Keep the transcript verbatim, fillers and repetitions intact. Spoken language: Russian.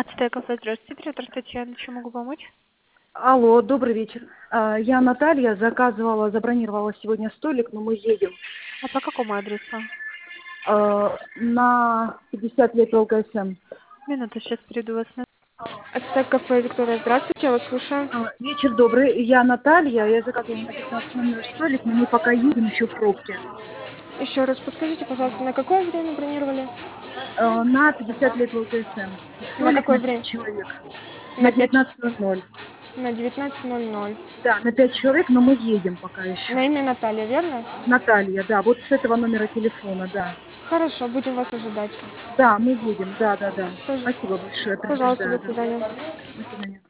Ацтека кафе, здравствуйте, директор Татьяна, чем могу помочь? Алло, добрый вечер. А, Я Наталья, заказывала, забронировала сегодня столик, но мы едем А по какому адресу? а, на пятьдесят лет ЛКСМ. Минуту, сейчас перейду вас на... Ацтека кафе, Виктория, здравствуйте, я вас слушаю. А, Вечер добрый. Я Наталья, я заказывала на пятнадцать ноль ноль столик, но мы пока едем еще в пробке. Еще раз подскажите, пожалуйста, на какое время бронировали? А, На пятьдесят лет ЛКСМ. На Столик какое на пять время? человек. На На пять... девятнадцать ноль ноль. На девятнадцать ноль ноль. Да, на пять человек, но мы едем пока еще. На имя Наталья, верно? Наталья, да, вот с этого номера телефона, да. Хорошо, будем вас ожидать. Да, мы едем, да, да, да. Пож- Спасибо большое, Пожалуйста, до предупреждаю, да. свидания. До свидания.